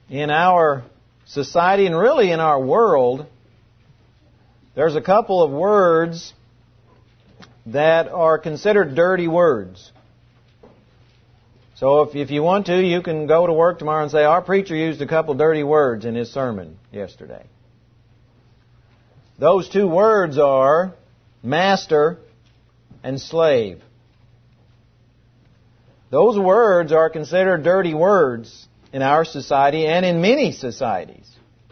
In our society and really in our world, there's a couple of words that are considered dirty words. So if you want to, you can go to work tomorrow and say, our preacher used a couple dirty words in his sermon yesterday. Those two words are master and slave. Those words are considered dirty words in our society and in many societies.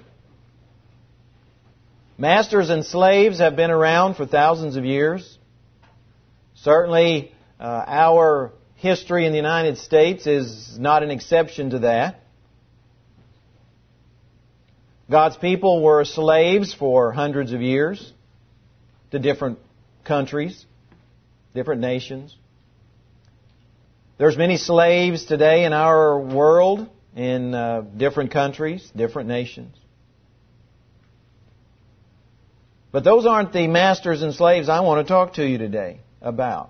Masters and slaves have been around for thousands of years. Certainly, our history in the United States is not an exception to that. God's people were slaves for hundreds of years to different countries, different nations. There's many slaves today in our world, in different countries, different nations. But those aren't the masters and slaves I want to talk to you today about.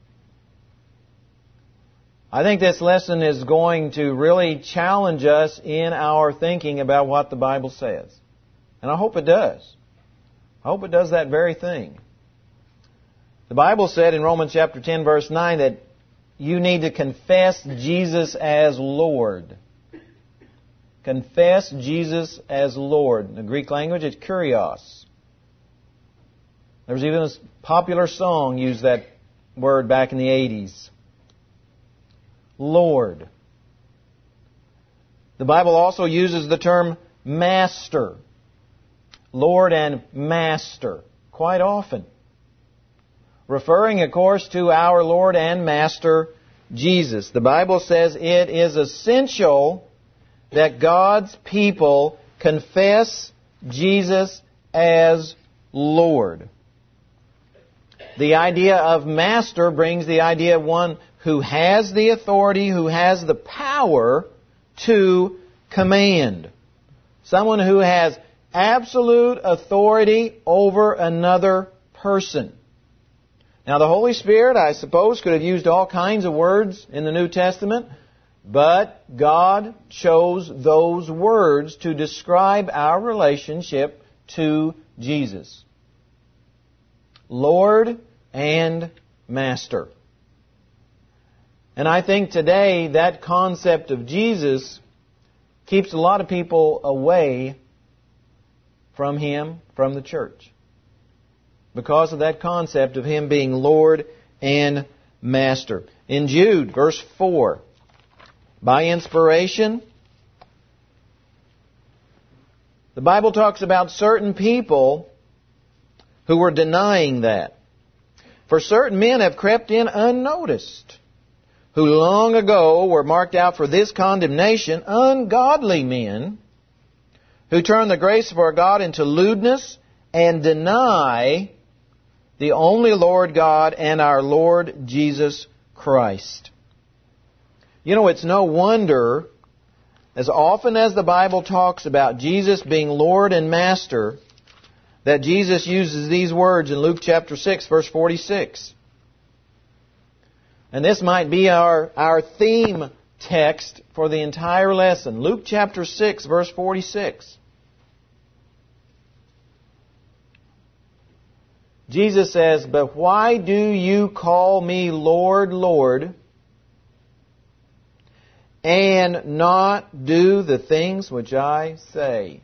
I think this lesson is going to really challenge us in our thinking about what the Bible says. And I hope it does. I hope it does that very thing. The Bible said in Romans chapter 10, verse 9, that you need to confess Jesus as Lord. Confess Jesus as Lord. In the Greek language, it's kurios. There was even a popular song used that word back in the 80s. Lord. The Bible also uses the term master. Lord and master quite often. Referring, of course, to our Lord and Master Jesus. The Bible says it is essential that God's people confess Jesus as Lord. The idea of master brings the idea of one who has the authority, who has the power to command. Someone who has absolute authority over another person. Now, the Holy Spirit, I suppose, could have used all kinds of words in the New Testament, but God chose those words to describe our relationship to Jesus. Lord and Master. And I think today that concept of Jesus keeps a lot of people away from Him, from the church. Because of that concept of Him being Lord and Master. In Jude, verse 4, by inspiration, the Bible talks about certain people who were denying that. For certain men have crept in unnoticed, who long ago were marked out for this condemnation, ungodly men, who turn the grace of our God into lewdness and deny the only Lord God and our Lord Jesus Christ. You know, it's no wonder, as often as the Bible talks about Jesus being Lord and Master, that Jesus uses these words in Luke chapter 6, verse 46. And this might be our theme text for the entire lesson. Luke chapter 6, verse 46. Jesus says, "But why do you call me Lord, Lord, and not do the things which I say?"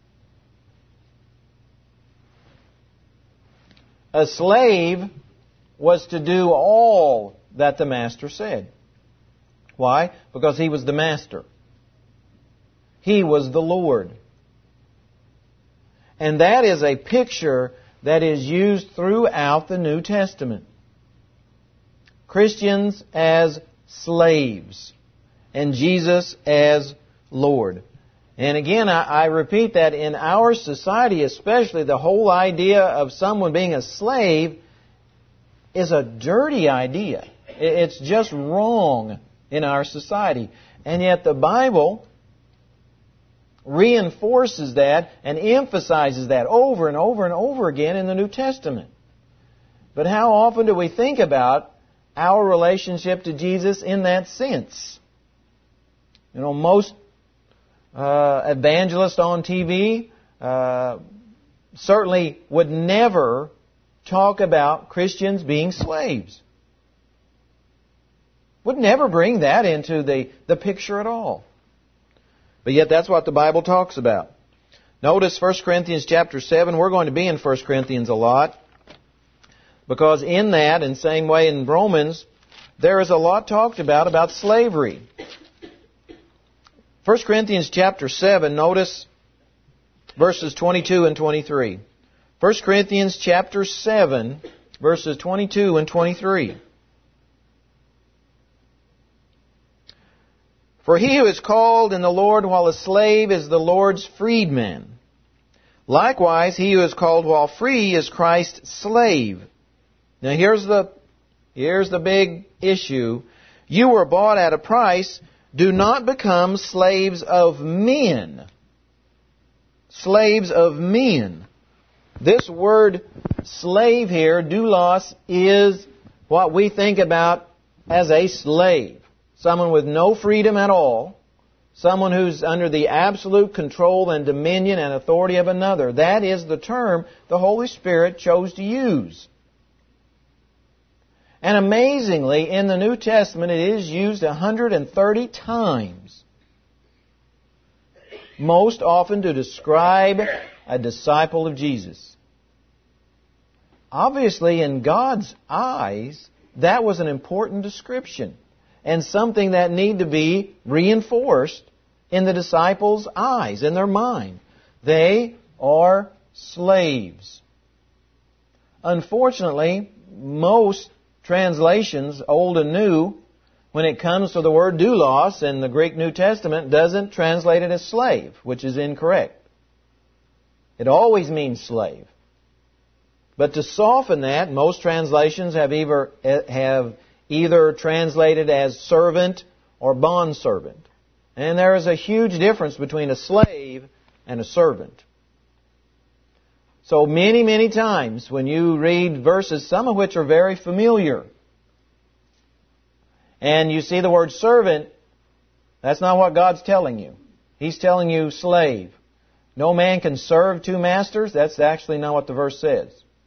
A slave was to do all that the master said. Why? Because he was the master. He was the Lord. And that is a picture that is used throughout the New Testament. Christians as slaves and Jesus as Lord. And again, I repeat that in our society especially, the whole idea of someone being a slave is a dirty idea. It's just wrong in our society. And yet the Bible reinforces that and emphasizes that over and over and over again in the New Testament. But how often do we think about our relationship to Jesus in that sense? You know, most evangelist on TV certainly would never talk about Christians being slaves. Would never bring that into the picture at all. But yet that's what the Bible talks about. Notice 1 Corinthians chapter 7. We're going to be in 1 Corinthians a lot. Because in that, and same way in Romans, there is a lot talked about slavery. 1 Corinthians chapter 7, notice verses 22 and 23. 1 Corinthians chapter 7, verses 22 and 23. For he who is called in the Lord while a slave is the Lord's freedman. Likewise, he who is called while free is Christ's slave. Now here's the big issue. You were bought at a price. Do not become slaves of men. Slaves of men. This word slave here, doulos, is what we think about as a slave. Someone with no freedom at all. Someone who's under the absolute control and dominion and authority of another. That is the term the Holy Spirit chose to use. And amazingly, in the New Testament, it is used 130 times. Most often to describe a disciple of Jesus. Obviously, in God's eyes, that was an important description. And something that need to be reinforced in the disciples' eyes, in their mind. They are slaves. Unfortunately, most translations, Old and New, when it comes to the word doulos in the Greek New Testament, doesn't translate it as slave, which is incorrect. It always means slave. But to soften that, most translations have either translated as servant or bondservant. And there is a huge difference between a slave and a servant. So many, many times when you read verses, some of which are very familiar, and you see the word servant, that's not what God's telling you. He's telling you slave. No man can serve two masters. That's actually not what the verse says.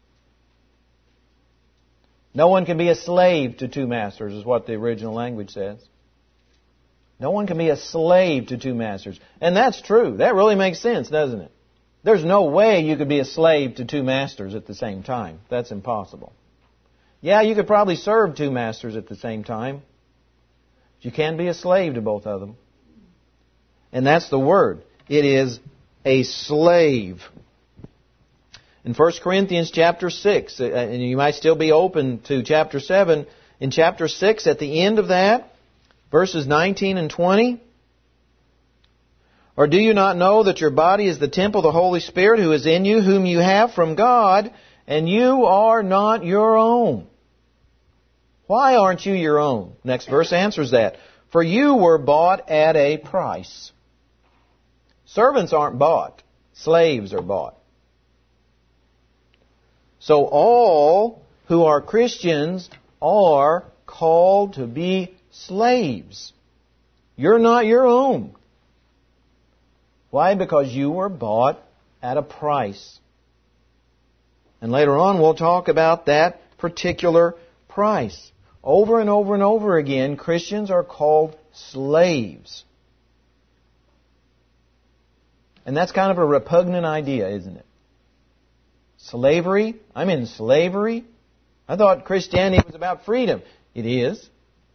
No one can be a slave to two masters, is what the original language says. No one can be a slave to two masters. And that's true. That really makes sense, doesn't it? There's no way you could be a slave to two masters at the same time. That's impossible. Yeah, you could probably serve two masters at the same time. But you can't be a slave to both of them. And that's the word. It is a slave. In 1 Corinthians chapter 6, and you might still be open to chapter 7, in chapter 6, at the end of that, verses 19 and 20, or do you not know that your body is the temple of the Holy Spirit who is in you, whom you have from God, and you are not your own? Why aren't you your own? Next verse answers that. For you were bought at a price. Servants aren't bought. Slaves are bought. So all who are Christians are called to be slaves. You're not your own. Why? Because you were bought at a price. And later on we'll talk about that particular price. Over and over and over again, Christians are called slaves. And that's kind of a repugnant idea, isn't it? Slavery? I'm in slavery? I thought Christianity was about freedom. It is.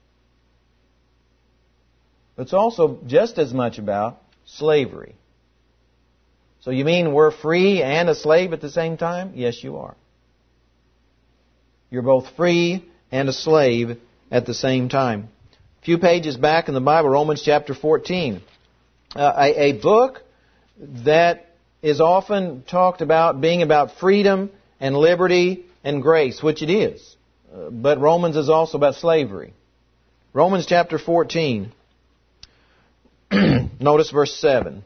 But it's also just as much about slavery. So you mean we're free and a slave at the same time? Yes, you are. You're both free and a slave at the same time. A few pages back in the Bible, Romans chapter 14. A book that is often talked about being about freedom and liberty and grace, which it is. But Romans is also about slavery. Romans chapter 14. Notice verse 7.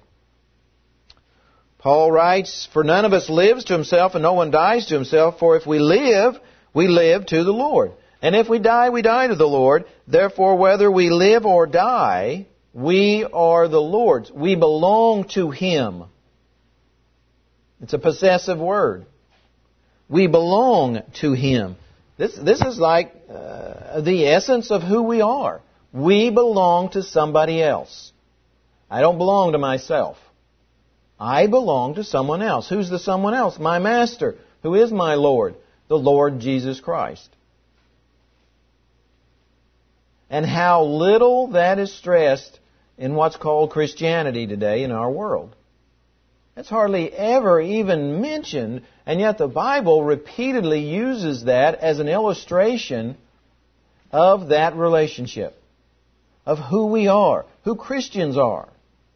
Paul writes, for none of us lives to himself and no one dies to himself, for if we live to the Lord. And if we die to the Lord. Therefore, whether we live or die, We are the Lord's. We belong to Him. It's a possessive word. We belong to Him. This is like the essence of who we are. We belong to somebody else. I don't belong to myself. I belong to someone else. Who's the someone else? My Master. Who is my Lord? The Lord Jesus Christ. And how little that is stressed in what's called Christianity today in our world. It's hardly ever even mentioned, and yet the Bible repeatedly uses that as an illustration of that relationship, of who we are, who Christians are.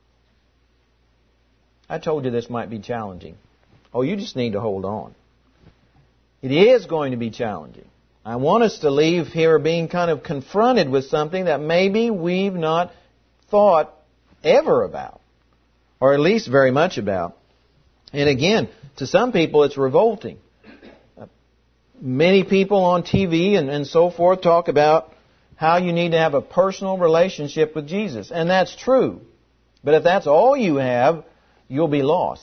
I told you this might be challenging. Oh, you just need to hold on. It is going to be challenging. I want us to leave here being kind of confronted with something that maybe we've not thought ever about, or at least very much about. And again, to some people it's revolting. Many people on TV and so forth talk about how you need to have a personal relationship with Jesus. And that's true. But if that's all you have, you'll be lost.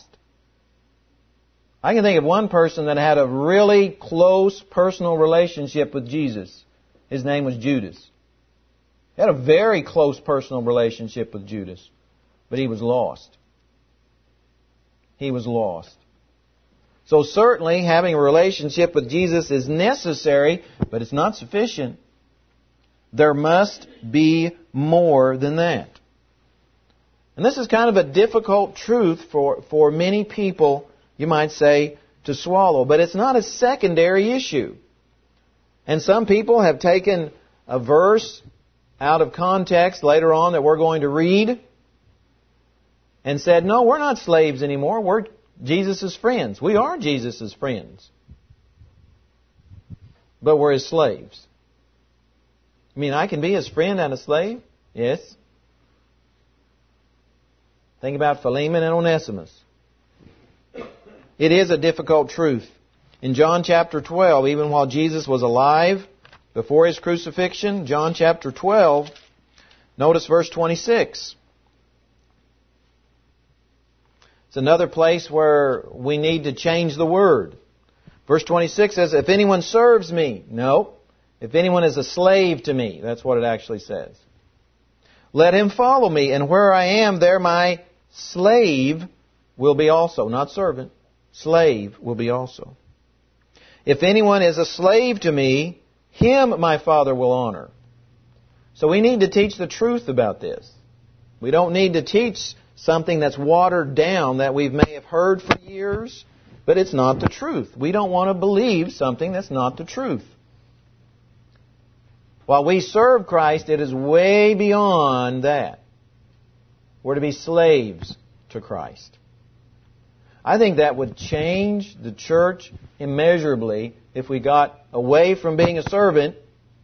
I can think of one person that had a really close personal relationship with Jesus. His name was Judas. He had a very close personal relationship with Judas. But he was lost. He was lost. So certainly having a relationship with Jesus is necessary, but it's not sufficient. There must be more than that. And this is kind of a difficult truth for many people, you might say, to swallow. But it's not a secondary issue. And some people have taken a verse out of context later on that we're going to read and said, no, we're not slaves anymore. We're Jesus' friends. We are Jesus' friends. But we're His slaves. I mean, I can be His friend and a slave? Yes. Think about Philemon and Onesimus. It is a difficult truth. In John chapter 12, even while Jesus was alive, before His crucifixion, John chapter 12, notice verse 26. It's another place where we need to change the word. Verse 26 says, if anyone serves me, no. If anyone is a slave to me, that's what it actually says. Let him follow me, and where I am, there my slave will be also. Not servant, slave will be also. If anyone is a slave to me, him my Father will honor. So we need to teach the truth about this. We don't need to teach something that's watered down that we may have heard for years, but it's not the truth. We don't want to believe something that's not the truth. While we serve Christ, it is way beyond that. We're to be slaves to Christ. I think that would change the church immeasurably if we got away from being a servant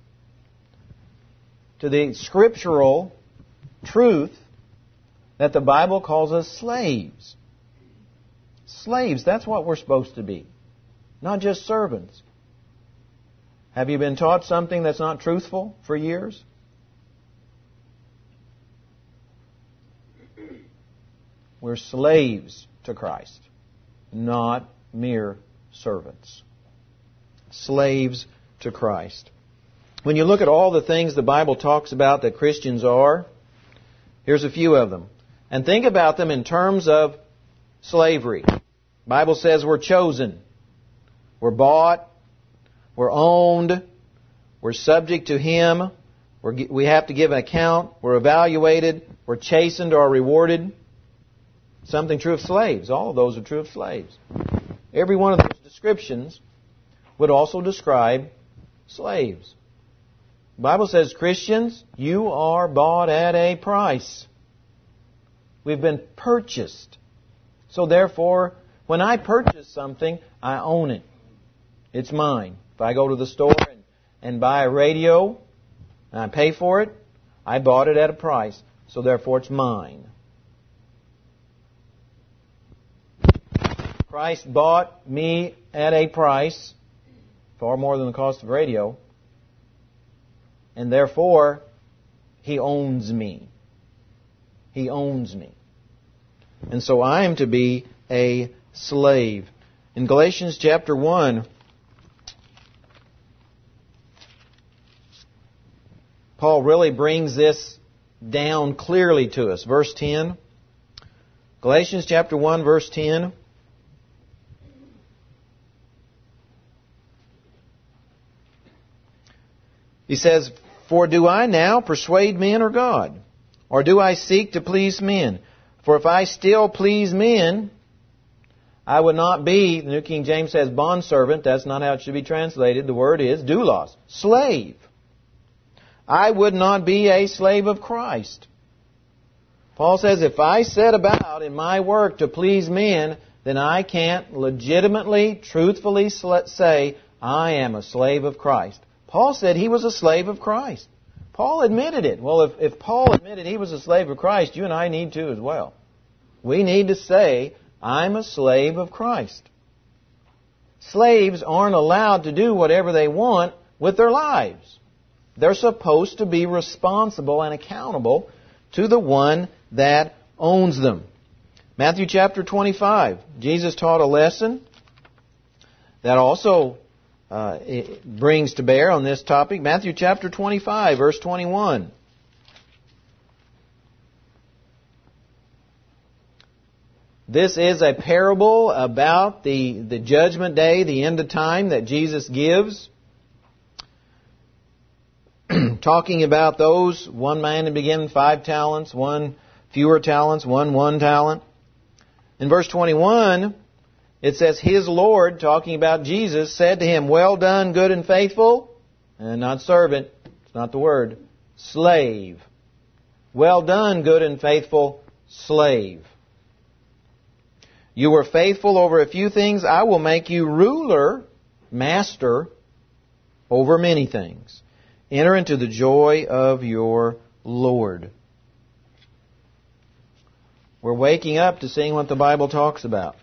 to the scriptural truth that the Bible calls us slaves. Slaves, that's what we're supposed to be. Not just servants. Have you been taught something that's not truthful for years? We're slaves to Christ, not mere servants. Slaves to Christ. When you look at all the things the Bible talks about that Christians are, here's a few of them. And think about them in terms of slavery. The Bible says we're chosen. We're bought. We're owned. We're subject to Him. We have to give an account. We're evaluated. We're chastened or rewarded. Something true of slaves. All of those are true of slaves. Every one of those descriptions would also describe slaves. The Bible says, Christians, you are bought at a price. We've been purchased. So therefore, when I purchase something, I own it. It's mine. If I go to the store and buy a radio and I pay for it, I bought it at a price. So therefore, it's mine. Christ bought me at a price, far more than the cost of radio, and therefore, He owns me. He owns me. And so I am to be a slave. In Galatians chapter 1, Paul really brings this down clearly to us. Verse 10. Galatians chapter 1, verse 10. He says, "For do I now persuade men or God? Or do I seek to please men? For if I still please men, I would not be," the New King James says bondservant. That's not how it should be translated. The word is doulos, slave. "I would not be a slave of Christ." Paul says, if I set about in my work to please men, then I can't legitimately, truthfully say, I am a slave of Christ. Paul said he was a slave of Christ. Paul admitted it. Well, if Paul admitted he was a slave of Christ, you and I need to as well. We need to say, I'm a slave of Christ. Slaves aren't allowed to do whatever they want with their lives. They're supposed to be responsible and accountable to the one that owns them. Matthew chapter 25, Jesus taught a lesson that also it brings to bear on this topic. Matthew chapter 25, verse 21. This is a parable about the judgment day, the end of time that Jesus gives. Talking about those, one man in the beginning, 5 talents, one fewer talents, one talent. In verse 21, it says, His Lord, talking about Jesus, said to him, Well done, good and faithful, and not servant, it's not the word, slave. Well done, good and faithful slave. You were faithful over a few things, I will make you ruler, master, over many things. Enter into the joy of your Lord. We're waking up to seeing what the Bible talks about.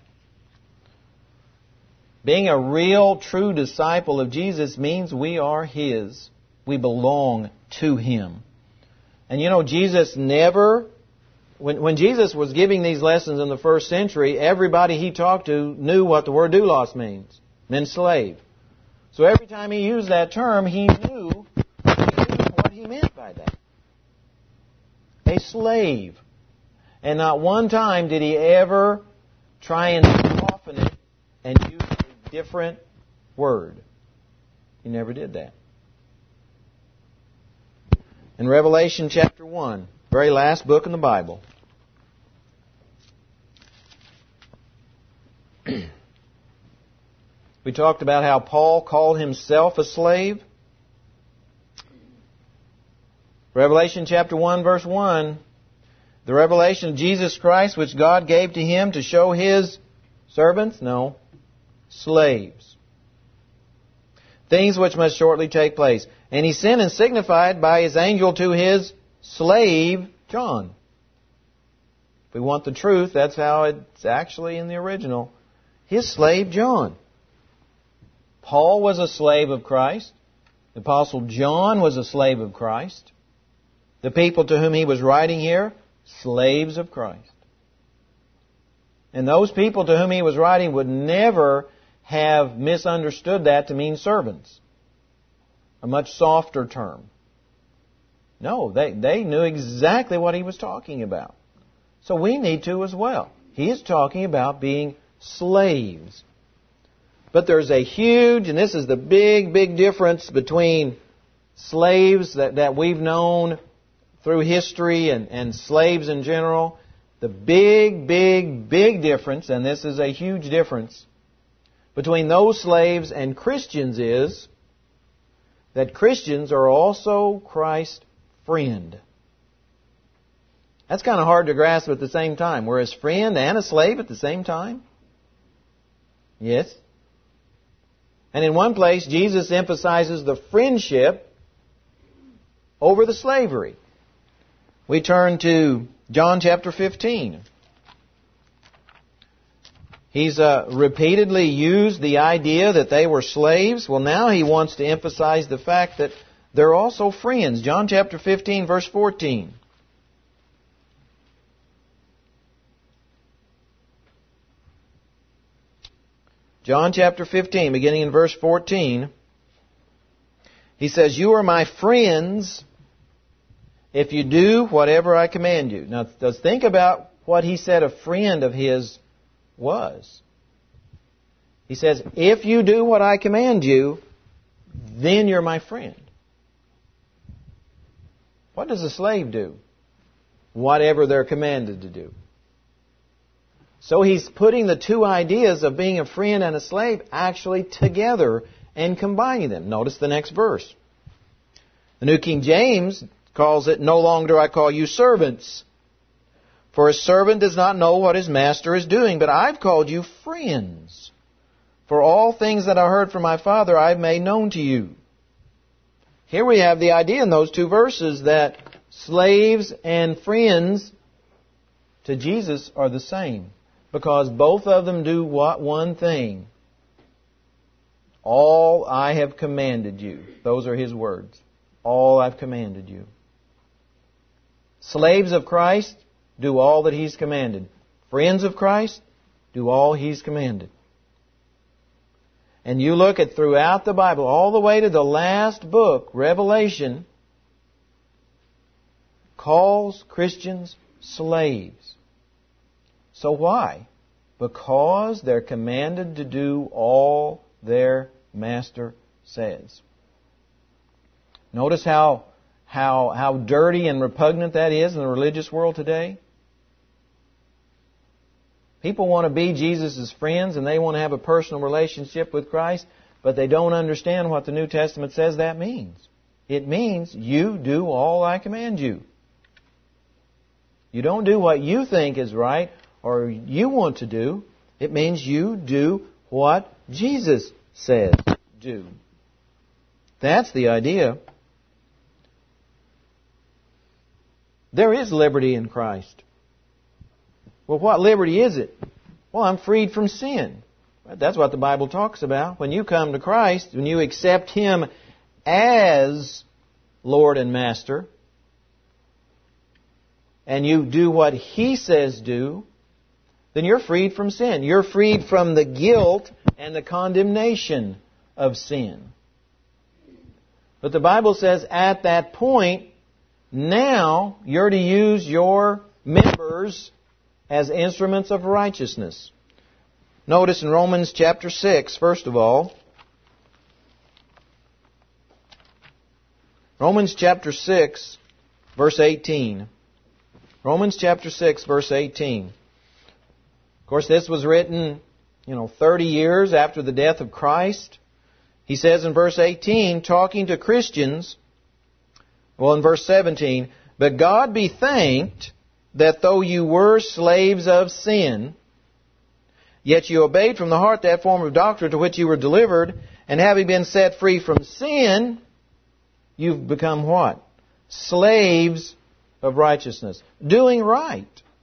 Being a real, true disciple of Jesus means we are His. We belong to Him. And you know, Jesus never, when Jesus was giving these lessons in the first century, everybody He talked to knew what the word doulos means. Meant slave. So every time He used that term, He knew what He meant by that. A slave. And not one time did He ever try and soften it and use a different word. He never did that. In Revelation chapter 1, very last book in the Bible, we talked about how Paul called himself a slave. Revelation chapter 1, verse 1, the revelation of Jesus Christ, which God gave to Him to show His servants? No, slaves. Things which must shortly take place. And He sent and signified by His angel to His slave, John. If we want the truth, that's how it's actually in the original. His slave, John. Paul was a slave of Christ. The Apostle John was a slave of Christ. The people to whom he was writing here, slaves of Christ. And those people to whom he was writing would never have misunderstood that to mean servants. A much softer term. No, they knew exactly what he was talking about. So we need to as well. He is talking about being slaves. But there's a huge, and this is the big difference between slaves that we've known through history and slaves in general. The big difference, and this is a huge difference, between those slaves and Christians is that Christians are also Christ's friend. That's kind of hard to grasp at the same time. We're His friend and a slave at the same time. Yes. And in one place, Jesus emphasizes the friendship over the slavery. We turn to John chapter 15. He's repeatedly used the idea that they were slaves. Well, now He wants to emphasize the fact that they're also friends. John chapter 15, verse 14. John chapter 15, beginning in verse 14, He says, "You are my friends if you do whatever I command you." Now, let's think about what He said a friend of His was. He says, if you do what I command you, then you're my friend. What does a slave do? Whatever they're commanded to do. So He's putting the two ideas of being a friend and a slave actually together and combining them. Notice the next verse. The New King James calls it, "No longer do I call you servants, for a servant does not know what his master is doing, but I've called you friends. For all things that I heard from my Father I've made known to you." Here we have the idea in those two verses that slaves and friends to Jesus are the same, because both of them do what? One thing. All I have commanded you. Those are His words. All I've commanded you. Slaves of Christ do all that He's commanded. Friends of Christ do all He's commanded. And you look at throughout the Bible, all the way to the last book, Revelation, calls Christians slaves. So why? Because they're commanded to do all their master says. Notice how dirty and repugnant that is in the religious world today. People want to be Jesus' friends and they want to have a personal relationship with Christ, but they don't understand what the New Testament says that means. It means you do all I command you. You don't do what you think is right or you want to do. It means you do what Jesus says do. That's the idea. There is liberty in Christ. Well, what liberty is it? Well, I'm freed from sin. That's what the Bible talks about. When you come to Christ, when you accept Him as Lord and Master, and you do what He says do, then you're freed from sin. You're freed from the guilt and the condemnation of sin. But the Bible says at that point, now you're to use your members as instruments of righteousness. Notice in Romans chapter 6, first of all. Romans chapter 6, verse 18. Romans chapter 6, verse 18. Of course, this was written, 30 years after the death of Christ. He says in verse 18, talking to Christians, in verse 17, "But God be thanked that though you were slaves of sin, yet you obeyed from the heart that form of doctrine to which you were delivered, and having been set free from sin, you've become" what? Slaves of righteousness. Doing right.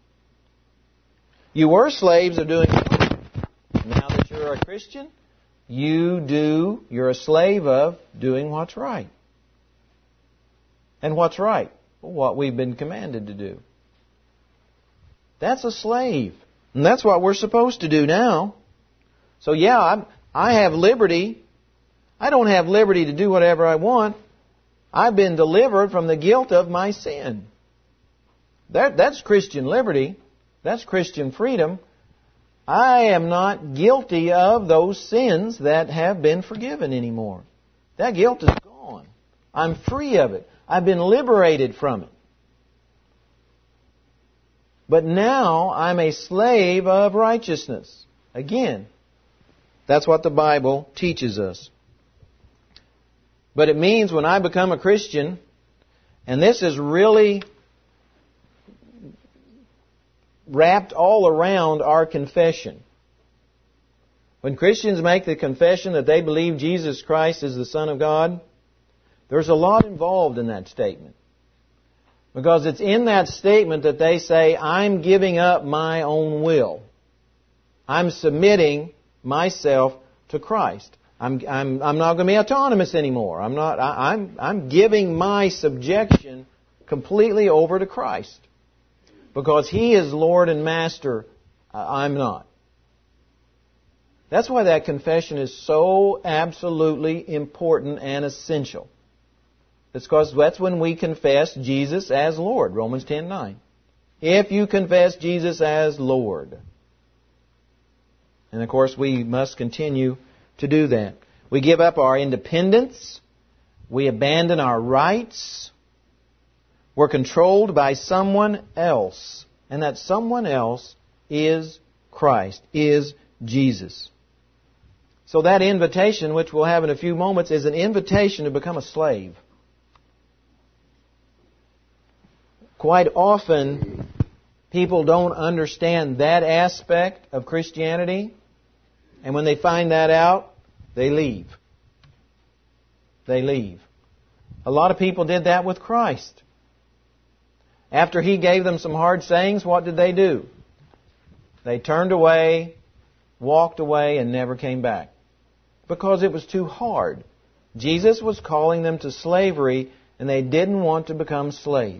You were slaves of doing right. Now that you're a Christian, you're a slave of doing what's right. And what's right? Well, what we've been commanded to do. That's a slave. And that's what we're supposed to do now. So I have liberty. I don't have liberty to do whatever I want. I've been delivered from the guilt of my sin. That's Christian liberty. That's Christian freedom. I am not guilty of those sins that have been forgiven anymore. That guilt is gone. I'm free of it. I've been liberated from it. But now I'm a slave of righteousness. Again, that's what the Bible teaches us. But it means when I become a Christian, and this is really wrapped all around our confession. When Christians make the confession that they believe Jesus Christ is the Son of God, there's a lot involved in that statement. Because it's in that statement that they say, I'm giving up my own will. I'm submitting myself to Christ. I'm not going to be autonomous anymore. I'm giving my subjection completely over to Christ. Because He is Lord and Master, I'm not. That's why that confession is so absolutely important and essential. It's because that's when we confess Jesus as Lord, Romans 10:9. If you confess Jesus as Lord. And of course we must continue to do that. We give up our independence. We abandon our rights. We're controlled by someone else. And that someone else is Christ, is Jesus. So that invitation, which we'll have in a few moments, is an invitation to become a slave. Quite often, people don't understand that aspect of Christianity, and when they find that out, they leave. They leave. A lot of people did that with Christ. After He gave them some hard sayings, what did they do? They turned away, walked away, and never came back. Because it was too hard. Jesus was calling them to slavery, and they didn't want to become slaves.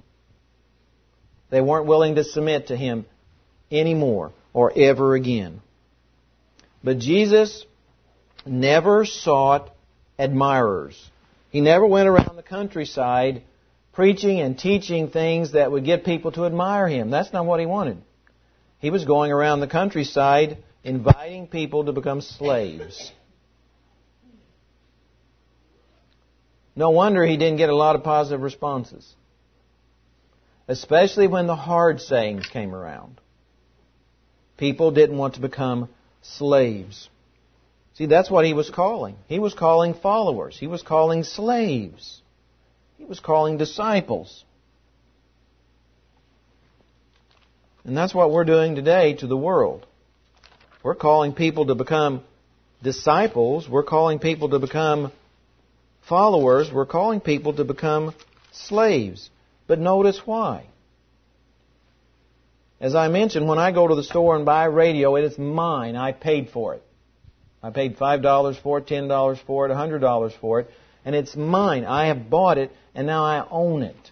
They weren't willing to submit to Him anymore or ever again. But Jesus never sought admirers. He never went around the countryside preaching and teaching things that would get people to admire Him. That's not what He wanted. He was going around the countryside inviting people to become slaves. No wonder He didn't get a lot of positive responses. Especially when the hard sayings came around. People didn't want to become slaves. See, that's what He was calling. He was calling followers. He was calling slaves. He was calling disciples. And that's what we're doing today to the world. We're calling people to become disciples. We're calling people to become followers. We're calling people to become slaves. But notice why. As I mentioned, when I go to the store and buy a radio, it is mine. I paid for it. I paid $5 for it, $10 for it, $100 for it, and it's mine. I have bought it, and now I own it.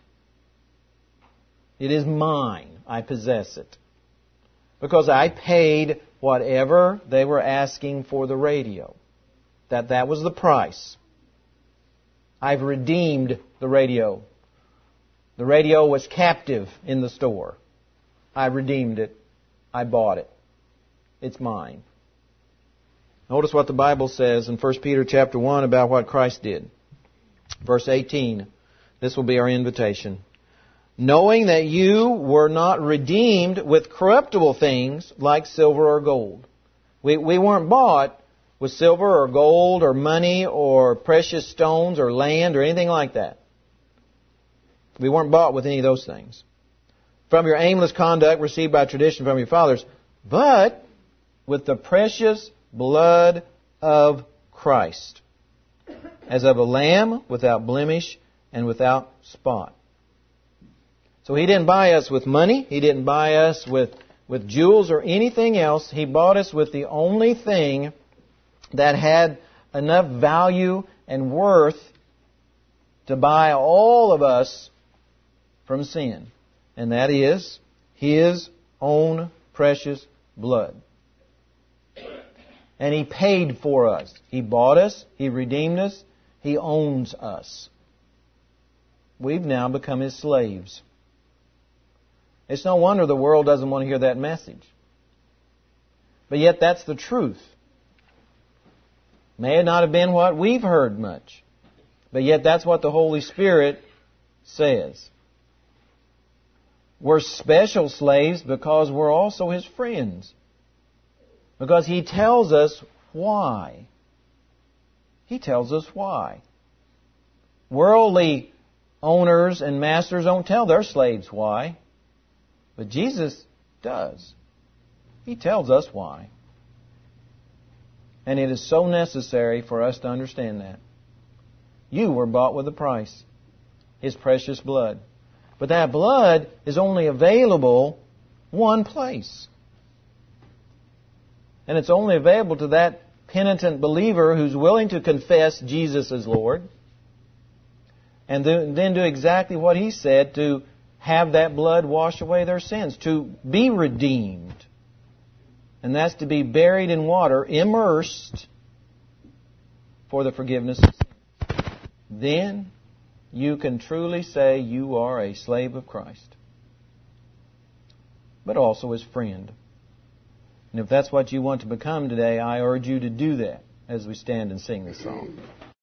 It is mine. I possess it. Because I paid whatever they were asking for the radio. That was the price. I've redeemed the radio. The radio was captive in the store. I redeemed it. I bought it. It's mine. Notice what the Bible says in 1 Peter chapter 1 about what Christ did. Verse 18. This will be our invitation. Knowing that you were not redeemed with corruptible things like silver or gold. We weren't bought with silver or gold or money or precious stones or land or anything like that. We weren't bought with any of those things. From your aimless conduct received by tradition from your fathers, but with the precious blood of Christ, as of a lamb without blemish and without spot. So He didn't buy us with money. He didn't buy us with jewels or anything else. He bought us with the only thing that had enough value and worth to buy all of us from sin. And that is His own precious blood. And He paid for us. He bought us. He redeemed us. He owns us. We've now become His slaves. It's no wonder the world doesn't want to hear that message. But yet that's the truth. May it not have been what we've heard much. But yet that's what the Holy Spirit says. We're special slaves because we're also His friends. Because He tells us why. He tells us why. Worldly owners and masters don't tell their slaves why. But Jesus does. He tells us why. And it is so necessary for us to understand that. You were bought with a price. His precious blood. But that blood is only available one place. And it's only available to that penitent believer who's willing to confess Jesus as Lord. And then do exactly what He said, to have that blood wash away their sins, to be redeemed. And that's to be buried in water, immersed, for the forgiveness of sin. Then you can truly say you are a slave of Christ, but also His friend. And if that's what you want to become today, I urge you to do that as we stand and sing this song.